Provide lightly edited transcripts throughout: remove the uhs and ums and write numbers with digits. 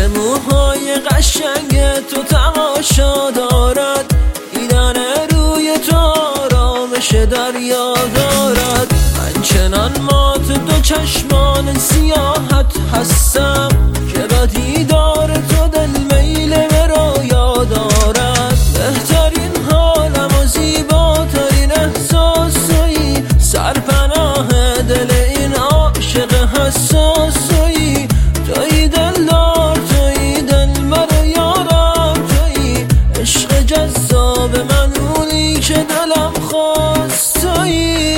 موهای قشنگ تو تماشا دارد، دیدن روی تو آرامش دریا دارد. من چنان مات دو چشمان سیاحت هستم که با دیدار تو دل میل رویا دارد. بهترین حالم و زیباترین احساس تویی، سرپناه دل این عاشق حساس تویی. تویی دلدار، تویی دلبر یارم، تویی عشق جذاب من، اونی که دلم خواست. تویی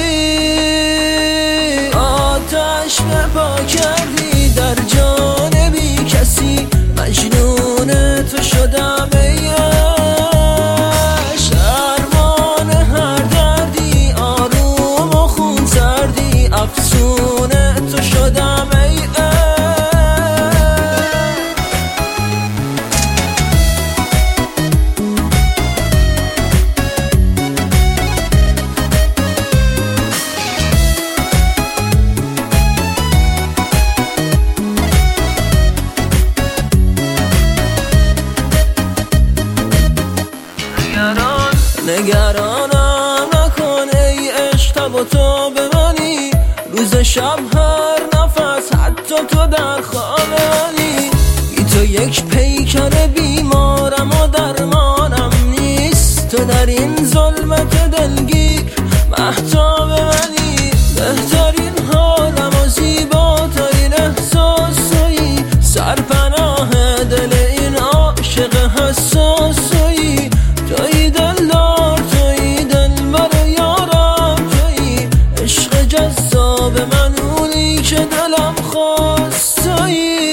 آتش به پا کردی در جان بی کسی، مجنون تو شدم ای عشق. درمان هر دردی، آروم و خون سردی، افسون تو شدم ای عشق. نگرانم نکن ای عشق، تب و تو بمانی روز شب هر نفس، حتی تو در خوابانی. بی تو یک پیکر بیمارم و درمانم نیست، تو در این ظلمت دلگیر مهتاب منی. بهترین حالم و زیباترین احساس تویی، سرپناه دل این عاشق حساس تویی. تویی دلدار، تویی دلبر یارم، تویی عشق جذاب من، اونی که دلم خواست. تویی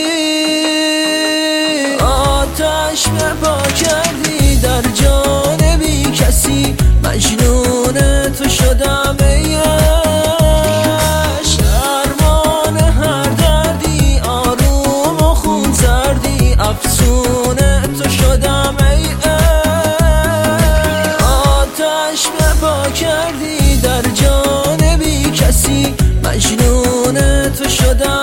آتش به پا کردی در جان بی کسی، مجنون تو شدم ای عشق. درمان هر دردی، آروم و خون سردی، افسون تو شدم ای عشق. آتش به پا کردی در جان بی کسی، مجنون تو شدم.